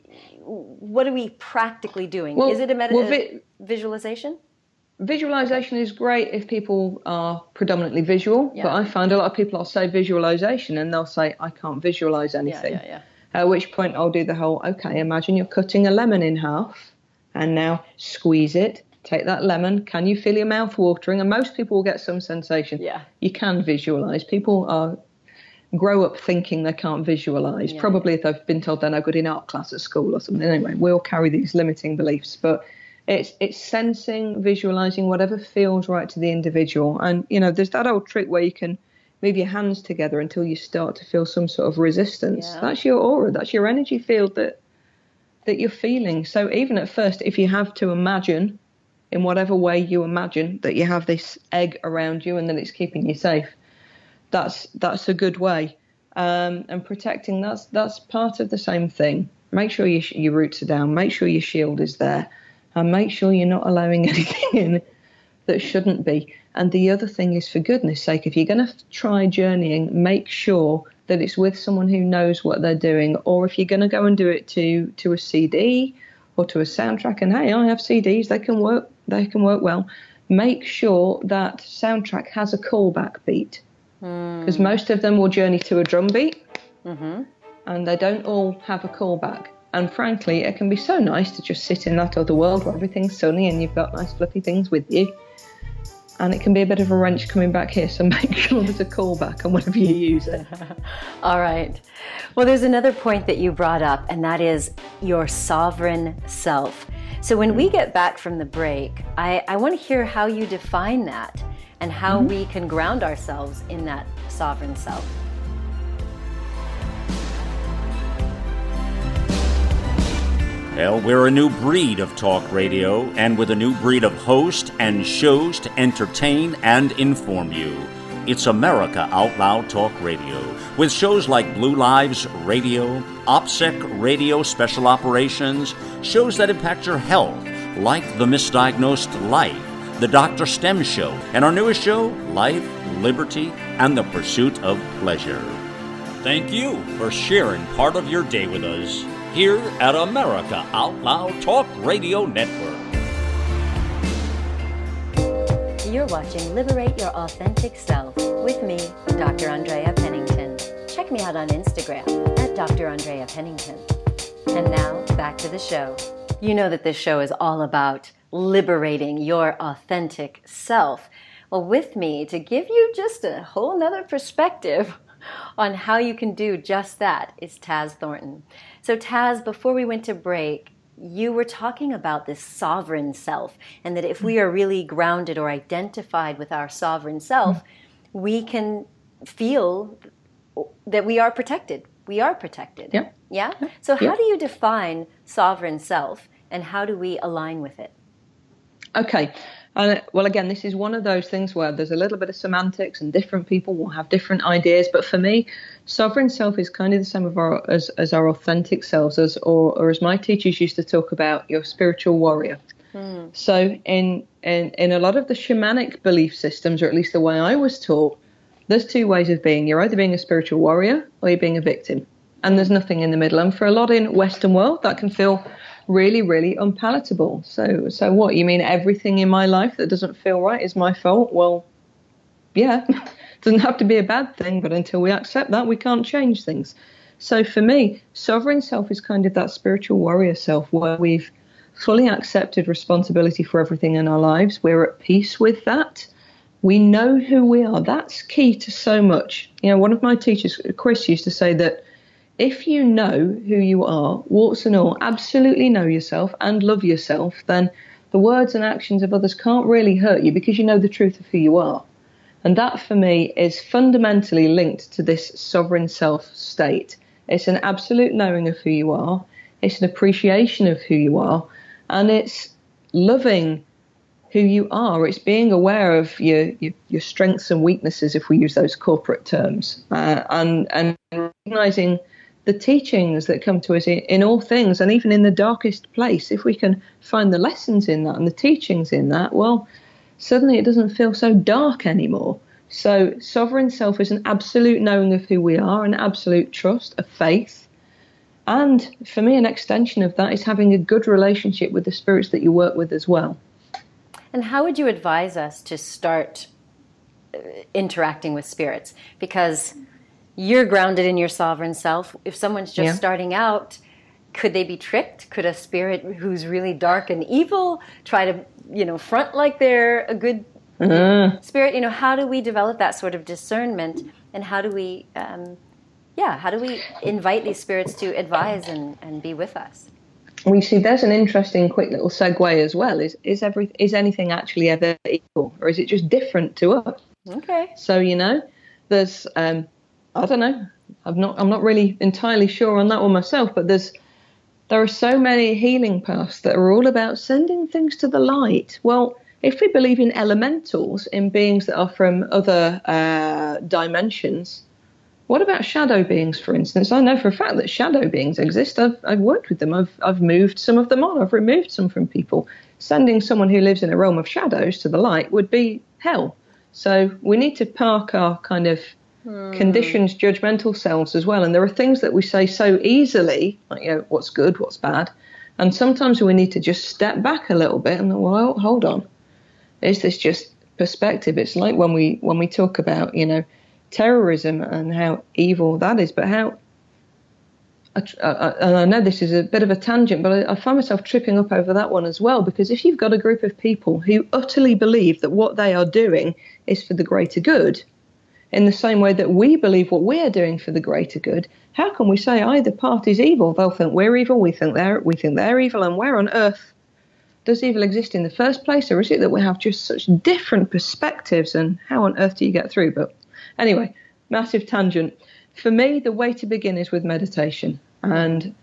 What are we practically doing? Well, is it a med- well, vi- visualization? Visualization is great if people are predominantly visual, yeah. but I find a lot of people will say visualization and they'll say, I can't visualize anything. Yeah, yeah, yeah. At which point I'll do the whole, okay, imagine you're cutting a lemon in half and now squeeze it, take that lemon. Can you feel your mouth watering? And most people will get some sensation. Yeah. You can visualize. People are grow up thinking they can't visualize, yeah. probably if they've been told they're no good in art class at school or something. Anyway, we all carry these limiting beliefs, but it's it's sensing, visualizing whatever feels right to the individual. And, you know, there's that old trick where you can move your hands together until you start to feel some sort of resistance. Yeah. That's your aura, that's your energy field that that you're feeling. So even at first, if you have to imagine, in whatever way you imagine, that you have this egg around you and that it's keeping you safe, That's that's a good way, um, and protecting that's that's part of the same thing. Make sure your your roots are down. Make sure your shield is there, and make sure you're not allowing anything in that shouldn't be. And the other thing is, for goodness sake, if you're going to try journeying, make sure that it's with someone who knows what they're doing. Or if you're going to go and do it to to a C D or to a soundtrack, and hey, I have C Ds, they can work. They can work well. Make sure that soundtrack has a callback beat. Because mm. most of them will journey to a drum beat, mm-hmm. and they don't all have a callback. And frankly, it can be so nice to just sit in that other world where everything's sunny and you've got nice fluffy things with you. and it can be a bit of a wrench coming back here. So make sure there's a callback on whenever you use it. All right. Well, there's another point that you brought up, and that is your sovereign self. So when we get back from the break, I, I want to hear how you define that and how mm-hmm. we can ground ourselves in that sovereign self. Well, we're a new breed of talk radio, and with a new breed of hosts and shows to entertain and inform you. It's America Out Loud Talk Radio, with shows like Blue Lives Radio, OPSEC Radio Special Operations, shows that impact your health, like The Misdiagnosed Life, The Doctor STEM Show, and our newest show, Life, Liberty, and the Pursuit of Pleasure. Thank you for sharing part of your day with us here at America Out Loud Talk Radio Network. You're watching Liberate Your Authentic Self with me, Doctor Andrea Pennington. Check me out on Instagram at Doctor Andrea Pennington. And now, back to the show. You know that this show is all about liberating your authentic self. Well, with me to give you just a whole nother perspective on how you can do just that is Taz Thornton. So Taz, before we went to break, you were talking about this sovereign self, and that if we are really grounded or identified with our sovereign self, we can feel that we are protected. We are protected. Yeah. Yeah? So how yeah. do you define sovereign self, and how do we align with it? Okay. Uh, well, again, this is one of those things where there's a little bit of semantics and different people will have different ideas. But for me, sovereign self is kind of the same of our, as, as our authentic selves, as, or, or as my teachers used to talk about, your spiritual warrior. Mm. So in, in, in a lot of the shamanic belief systems, or at least the way I was taught, there's two ways of being. You're either being a spiritual warrior or you're being a victim. And there's nothing in the middle. And for a lot in Western world, that can feel really, really unpalatable. So, so what? You mean everything in my life that doesn't feel right is my fault? Well, yeah, it doesn't have to be a bad thing, but until we accept that, we can't change things. So for me, sovereign self is kind of that spiritual warrior self where we've fully accepted responsibility for everything in our lives. We're at peace with that. We know who we are. That's key to so much. You know, one of my teachers, Chris, used to say that if you know who you are, warts and all, absolutely know yourself and love yourself, then the words and actions of others can't really hurt you because you know the truth of who you are. And that, for me, is fundamentally linked to this sovereign self state. It's an absolute knowing of who you are. It's an appreciation of who you are. And it's loving who you are. It's being aware of your your, your strengths and weaknesses, if we use those corporate terms, uh, and, and recognizing the teachings that come to us in, in all things, and even in the darkest place. If we can find the lessons in that and the teachings in that, well, suddenly it doesn't feel so dark anymore. So sovereign self is an absolute knowing of who we are, an absolute trust, a faith. And for me, an extension of that is having a good relationship with the spirits that you work with as well. And how would you advise us to start interacting with spirits? Because you're grounded in your sovereign self. If someone's just yeah. starting out, could they be tricked? Could a spirit who's really dark and evil try to, you know, front like they're a good uh. spirit? You know, how do we develop that sort of discernment, and how do we, um, yeah, how do we invite these spirits to advise and, and be with us? We see there's an interesting, quick little segue as well. Is is every is anything actually ever equal, or is it just different to us? Okay. So you know, there's. Um, I don't know. I'm not. I'm not really entirely sure on that one myself. But there's, there are so many healing paths that are all about sending things to the light. Well, if we believe in elementals, in beings that are from other uh, dimensions, what about shadow beings, for instance? I know for a fact that shadow beings exist. I've I've worked with them. I've I've moved some of them on. I've removed some from people. Sending someone who lives in a realm of shadows to the light would be hell. So we need to park our kind of Hmm. conditioned judgmental selves as well. And there are things that we say so easily, like, you know, what's good, what's bad. And sometimes we need to just step back a little bit and, well, hold on. Is this just perspective? It's like when we when we talk about, you know, terrorism and how evil that is, but how I, I, and I know this is a bit of a tangent, but I, I find myself tripping up over that one as well, because if you've got a group of people who utterly believe that what they are doing is for the greater good, in the same way that we believe what we're doing for the greater good, how can we say either party's evil? They'll think we're evil, we think they're we think they're evil, and where on earth does evil exist in the first place? Or is it that we have just such different perspectives, and how on earth do you get through? But anyway, massive tangent. For me, the way to begin is with meditation. And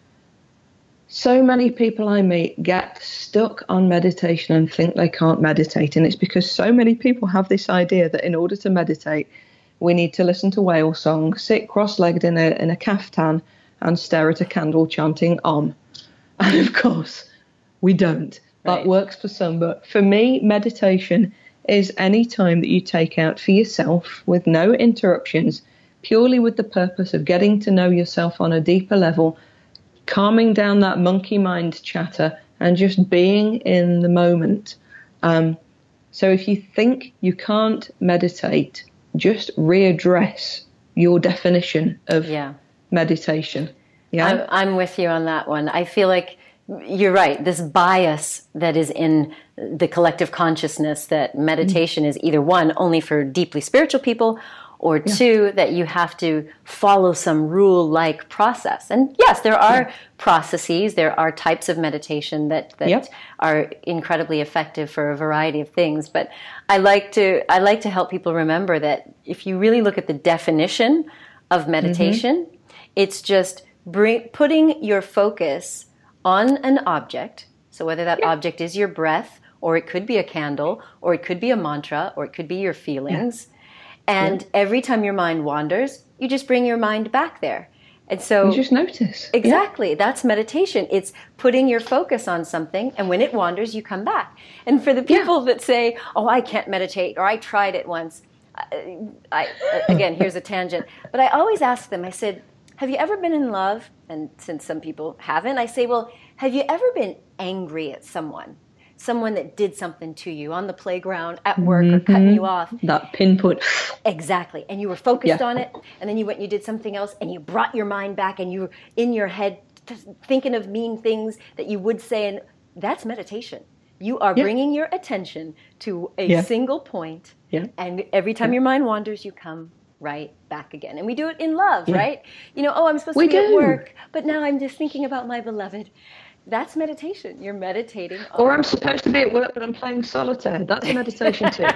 so many people I meet get stuck on meditation and think they can't meditate. And it's because so many people have this idea that in order to meditate, we need to listen to whale song, sit cross-legged in a, in a caftan and stare at a candle chanting Om. And of course, we don't. That right. works for some. But for me, meditation is any time that you take out for yourself with no interruptions, purely with the purpose of getting to know yourself on a deeper level, calming down that monkey mind chatter, and just being in the moment. Um, so if you think you can't meditate, just readdress your definition of yeah. meditation. Yeah, I'm, I'm with you on that one. I feel like you're right. This bias that is in the collective consciousness that meditation mm. is either one, only for deeply spiritual people, or yeah. two, that you have to follow some rule-like process. And yes, there are yeah. processes, there are types of meditation that, that yep. are incredibly effective for a variety of things. But I like to I like to help people remember that if you really look at the definition of meditation, mm-hmm. it's just bring, putting your focus on an object. So whether that yeah. object is your breath, or it could be a candle, or it could be a mantra, or it could be your feelings. Yeah. And yeah. every time your mind wanders, you just bring your mind back there. And so you just notice. Exactly. Yeah. That's meditation. It's putting your focus on something, and when it wanders, you come back. And for the people yeah. that say, oh, I can't meditate, or I tried it once, I, I, again, here's a tangent. But I always ask them, I said, have you ever been in love? And since some people haven't, I say, well, have you ever been angry at someone? Someone that did something to you on the playground, at work, mm-hmm. or cutting you off. That pinpoint. Exactly. And you were focused yeah. on it, and then you went and you did something else, and you brought your mind back, and you were in your head thinking of mean things that you would say, and that's meditation. You are yeah. bringing your attention to a yeah. single point, yeah. and every time yeah. your mind wanders, you come right back again. And we do it in love, yeah. right? You know, oh, I'm supposed we to be do. at work, but now I'm just thinking about my beloved. That's meditation. You're meditating. On or I'm supposed to be at work, but I'm playing solitaire. That's a meditation too.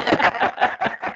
Yeah.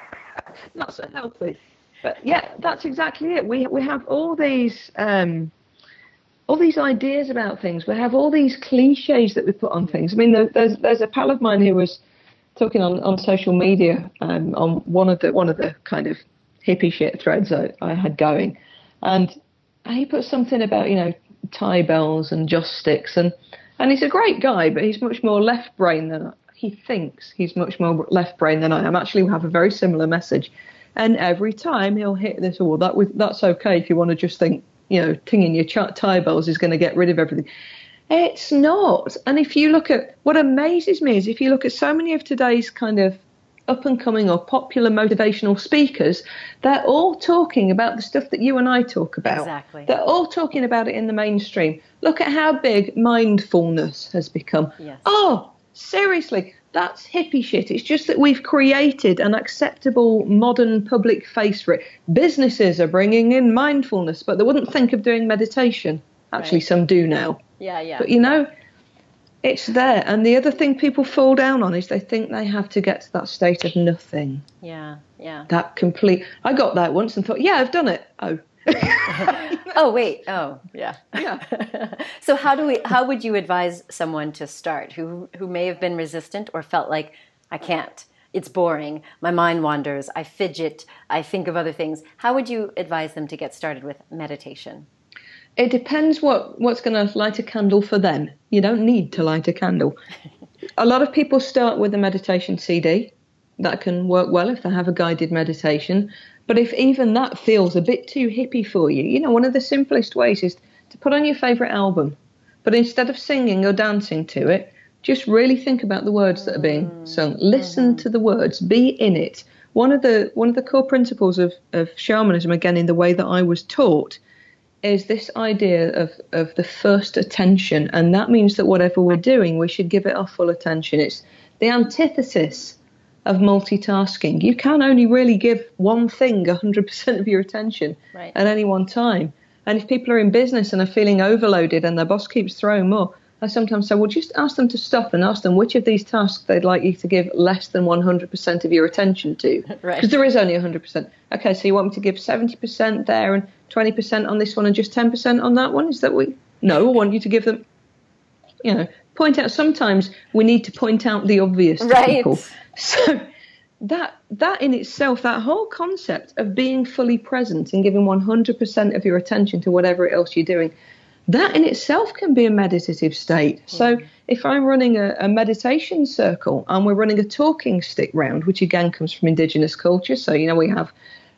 Not so healthy. But yeah, that's exactly it. We we have all these um, all these ideas about things. We have all these cliches that we put on things. I mean, there's there's a pal of mine who was talking on, on social media um, on one of the one of the kind of hippie shit threads I, I had going, and he put something about, you know, tie bells and joss sticks, and and he's a great guy, but he's much more left brain than he thinks. He's much more left brain than I am. Actually, we have a very similar message, and every time he'll hit this, oh, that with that's okay if you want to just think, you know, tinging your ch- tie bells is going to get rid of everything. It's not. And if you look at what amazes me is if you look at so many of today's kind of up and coming or popular motivational speakers, they're all talking about the stuff that you and I talk about. Exactly. They're all talking about it in the mainstream. Look at how big mindfulness has become. Yes. Oh, seriously, that's hippie shit. It's just that we've created an acceptable modern public face for it. Businesses are bringing in mindfulness, but they wouldn't think of doing meditation. Actually, right. Some do now. Yeah, yeah. But, you know, it's there. And the other thing people fall down on is they think they have to get to that state of nothing. Yeah, yeah. That complete. I got that once and thought, yeah, I've done it. Oh. oh, wait. Oh, yeah. Yeah. So how do we, how would you advise someone to start who, who may have been resistant or felt like, I can't, it's boring, my mind wanders, I fidget, I think of other things. How would you advise them to get started with meditation? It depends what, what's going to light a candle for them. You don't need to light a candle. A lot of people start with a meditation C D. That can work well if they have a guided meditation. But if even that feels a bit too hippie for you, you know, one of the simplest ways is to put on your favourite album. But instead of singing or dancing to it, just really think about the words that are being sung. Listen mm-hmm. to the words. Be in it. One of the one of the core principles of, of shamanism, again, in the way that I was taught, is this idea of, of the first attention. And that means that whatever we're doing, we should give it our full attention. It's the antithesis of multitasking. You can only really give one thing one hundred percent of your attention right. at any one time. And if people are in business and are feeling overloaded and their boss keeps throwing more, I sometimes say, well, just ask them to stop and ask them which of these tasks they'd like you to give less than one hundred percent of your attention to. Because right. there is only one hundred percent. Okay, so you want me to give seventy percent there and twenty percent on this one and just ten percent on that one? Is that what? No, I want you to give them, you know, point out. Sometimes we need to point out the obvious to right. people. So that that in itself, that whole concept of being fully present and giving one hundred percent of your attention to whatever else you're doing, that in itself can be a meditative state. Mm. So if I'm running a, a meditation circle and we're running a talking stick round, which again comes from indigenous culture. So, you know, we have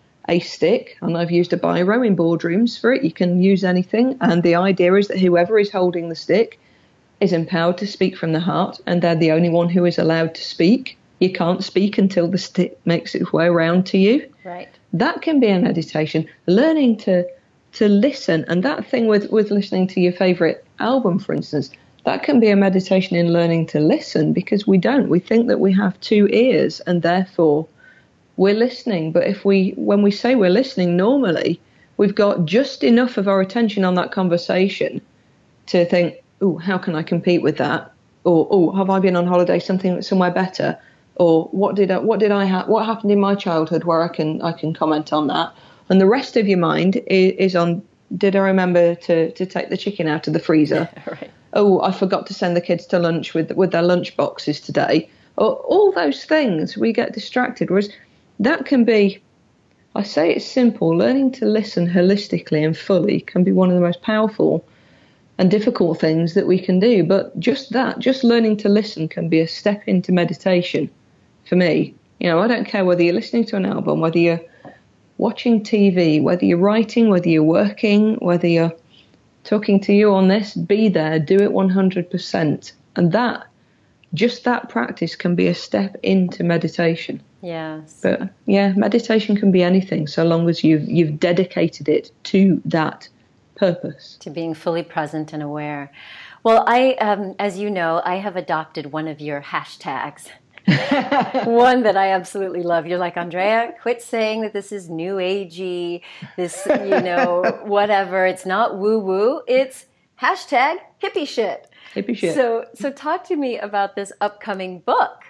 a stick, and I've used a biro in boardrooms for it. You can use anything. And the idea is that whoever is holding the stick is empowered to speak from the heart, and they're the only one who is allowed to speak. You can't speak until the stick makes its way around to you. Right. That can be a meditation. Learning to to listen, and that thing with, with listening to your favourite album, for instance, that can be a meditation in learning to listen, because we don't. We think that we have two ears and therefore we're listening. But if we, when we say we're listening normally, we've got just enough of our attention on that conversation to think, oh, how can I compete with that? Or, oh, have I been on holiday something somewhere better? Or what did I, what did I have? What happened in my childhood where I can I can comment on that? And the rest of your mind is, is on, did I remember to, to take the chicken out of the freezer? Right. Oh, I forgot to send the kids to lunch with with their lunch boxes today. Or, all those things, we get distracted. Whereas that can be, I say it's simple, learning to listen holistically and fully can be one of the most powerful and difficult things that we can do. But just that, just learning to listen can be a step into meditation for me. You know, I don't care whether you're listening to an album, whether you're watching T V, whether you're writing, whether you're working, whether you're talking to you on this, be there, do it one hundred percent. And that, just that practice can be a step into meditation. Yes. But yeah, meditation can be anything so long as you've you've dedicated it to that purpose. To being fully present and aware. Well, I, um, as you know, I have adopted one of your hashtags. One that I absolutely love. You're like, Andrea, quit saying that this is new agey, this, you know, whatever. It's not woo-woo. It's hashtag hippie shit. Hippie shit. So, so talk to me about this upcoming book.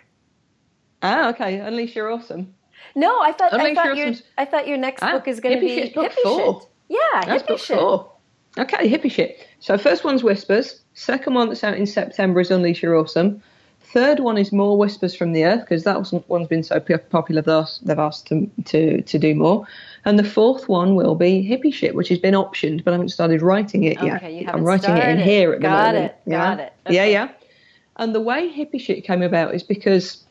Ah, okay. Unleash Your Awesome. No, I thought Unleash I thought Your your I thought your next ah, book is going to be Shit's book hippie four. shit. Yeah, That's hippie book shit. Four. Okay, hippie shit. So first one's Whispers. Second one that's out in September is Unleash Your Awesome. Third one is More Whispers from the Earth, because that one's been so popular they've asked to, to, to do more. And the fourth one will be Hippie Shit, which has been optioned, but I haven't started writing it yet. Okay, you haven't I'm writing started. it in here at the got moment. It, yeah? Got it. Okay. Yeah, yeah. And the way Hippie Shit came about is because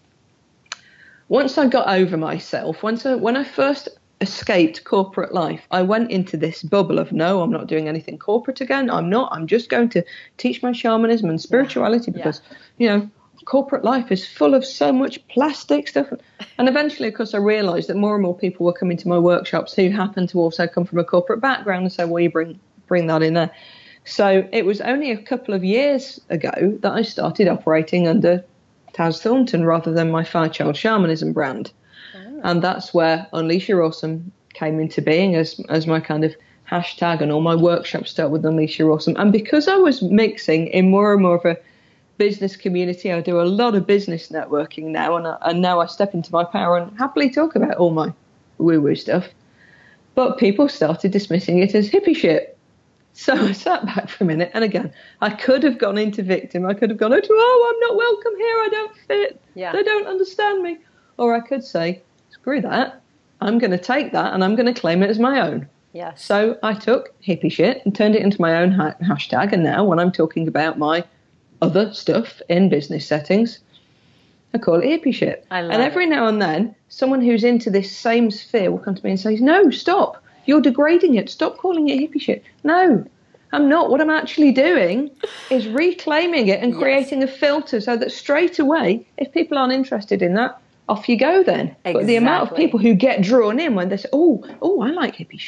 once I got over myself, once I, when I first escaped corporate life, I went into this bubble of, no, I'm not doing anything corporate again. I'm not. I'm just going to teach my shamanism and spirituality yeah. because, yeah. you know, corporate life is full of so much plastic stuff. And eventually, of course, I realised that more and more people were coming to my workshops who happen to also come from a corporate background and say, well, you bring, bring that in there. So it was only a couple of years ago that I started operating under Taz Thornton rather than my Firechild Shamanism brand. Oh. And that's where Unleash Your Awesome came into being as, as my kind of hashtag, and all my workshops start with Unleash Your Awesome. And because I was mixing in more and more of a business community, I do a lot of business networking now, and, I, and now I step into my power and happily talk about all my woo-woo stuff. But people started dismissing it as hippie shit. So I sat back for a minute, and again, I could have gone into victim. I could have gone, oh, I'm not welcome here, I don't fit, yeah. they don't understand me. Or I could say, screw that, I'm going to take that and I'm going to claim it as my own. Yes. So I took hippie shit and turned it into my own ha- hashtag, and now when I'm talking about my other stuff in business settings, I call it hippie shit. I love and every it. now and then, someone who's into this same sphere will come to me and say, no, stop. You're degrading it. Stop calling it hippie shit. No, I'm not. What I'm actually doing is reclaiming it and yes. creating a filter so that straight away, if people aren't interested in that, off you go then. Exactly. But the amount of people who get drawn in when they say, oh, oh, I like hippie shit.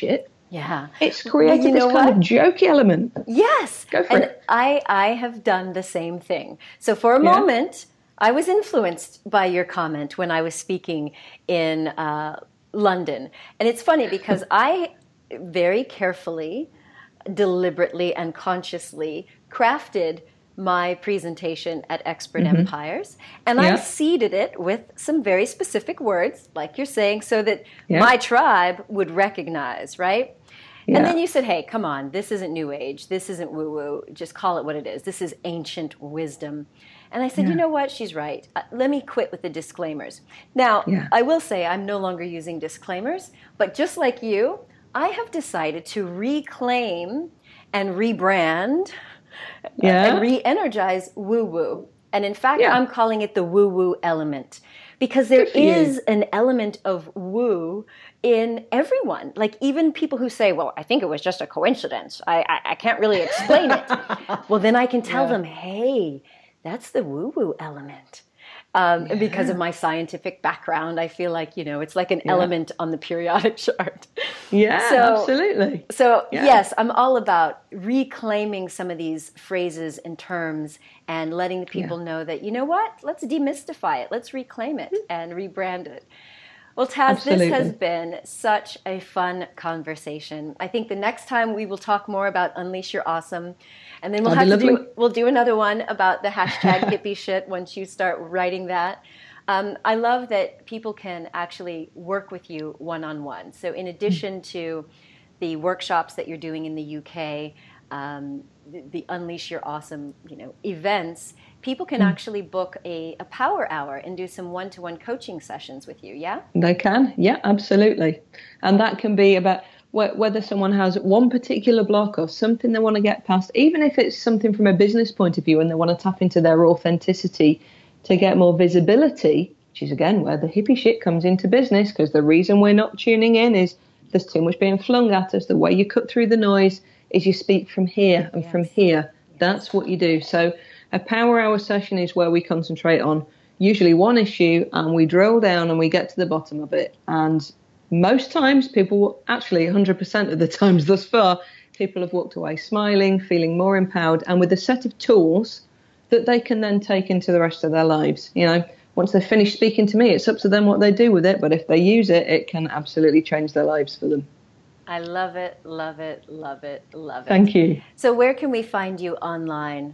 Yeah. It's created you know this kind what? of jokey element. Yes. Go for and it. I, I have done the same thing. So for a Yeah. moment, I was influenced by your comment when I was speaking in uh, London. And it's funny because I very carefully, deliberately, and consciously crafted my presentation at Expert mm-hmm. Empires, and yeah. I seeded it with some very specific words, like you're saying, so that yeah. my tribe would recognize, right? Yeah. And then you said, hey, come on, this isn't New Age, this isn't woo-woo, just call it what it is. This is ancient wisdom. And I said, yeah. you know what, she's right. Uh, let me quit with the disclaimers. Now, yeah. I will say I'm no longer using disclaimers, but just like you, I have decided to reclaim and rebrand yeah. and re-energize woo-woo. And in fact, yeah. I'm calling it the woo-woo element, because there is you. an element of woo in everyone. Like even people who say, well, I think it was just a coincidence. I, I, I can't really explain it. Well, then I can tell yeah. them, hey, that's the woo-woo element. Um, yeah. Because of my scientific background, I feel like, you know, it's like an yeah. element on the periodic chart. Yeah, so, absolutely. So, yeah. yes, I'm all about reclaiming some of these phrases and terms and letting the people yeah. know that, you know what, let's demystify it. Let's reclaim it and rebrand it. Well, Taz, absolutely. This has been such a fun conversation. I think the next time we will talk more about Unleash Your Awesome. And then we'll That'd have to do, we'll do another one about the hashtag hippie shit once you start writing that. Um, I love that people can actually work with you one-on-one. So in addition to the workshops that you're doing in the U K, um, the, the Unleash Your Awesome, you know, events, people can mm. actually book a, a power hour and do some one-to-one coaching sessions with you, yeah? They can, yeah, absolutely. And that can be about whether someone has one particular block or something they want to get past, even if it's something from a business point of view and they want to tap into their authenticity to get more visibility, which is, again, where the hippie shit comes into business, because the reason we're not tuning in is there's too much being flung at us. The way you cut through the noise is you speak from here and yes. from here. Yes. That's what you do. So a power hour session is where we concentrate on usually one issue and we drill down and we get to the bottom of it. And most times, people, actually one hundred percent of the times thus far, people have walked away smiling, feeling more empowered, and with a set of tools that they can then take into the rest of their lives. You know, once they've finished speaking to me, it's up to them what they do with it, but if they use it, it can absolutely change their lives for them. I love it, love it, love it, love it. Thank you. So where can we find you online?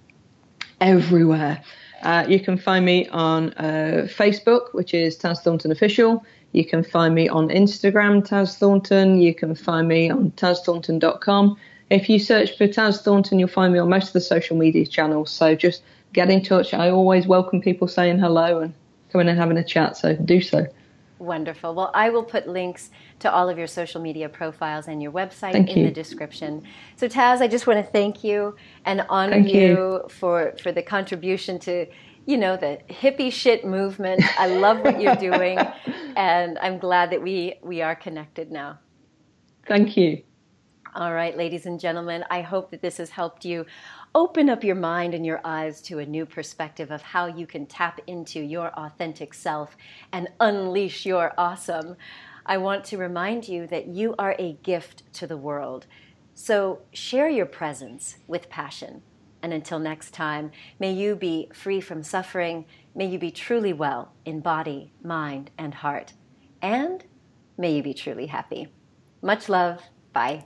Everywhere. Uh, you can find me on uh, Facebook, which is Taz Thornton Official. You can find me on Instagram, Taz Thornton. You can find me on taz thornton dot com. If you search for Taz Thornton, you'll find me on most of the social media channels. So just get in touch. I always welcome people saying hello and coming and having a chat. So do so. Wonderful. Well, I will put links to all of your social media profiles and your website thank in you. the description. So Taz, I just want to thank you and honor thank you, you for, for the contribution to, you know, the hippie shit movement. I love what you're doing, and I'm glad that we, we are connected now. Thank you. All right, ladies and gentlemen, I hope that this has helped you open up your mind and your eyes to a new perspective of how you can tap into your authentic self and unleash your awesome. I want to remind you that you are a gift to the world. So share your presence with passion. And until next time, may you be free from suffering. May you be truly well in body, mind, and heart. And may you be truly happy. Much love. Bye.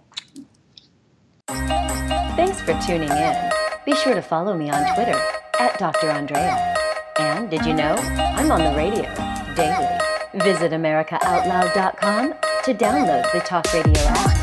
Thanks for tuning in. Be sure to follow me on Twitter at Doctor Andrea. And did you know I'm on the radio daily? Visit America Out Loud dot com to download the Talk Radio app.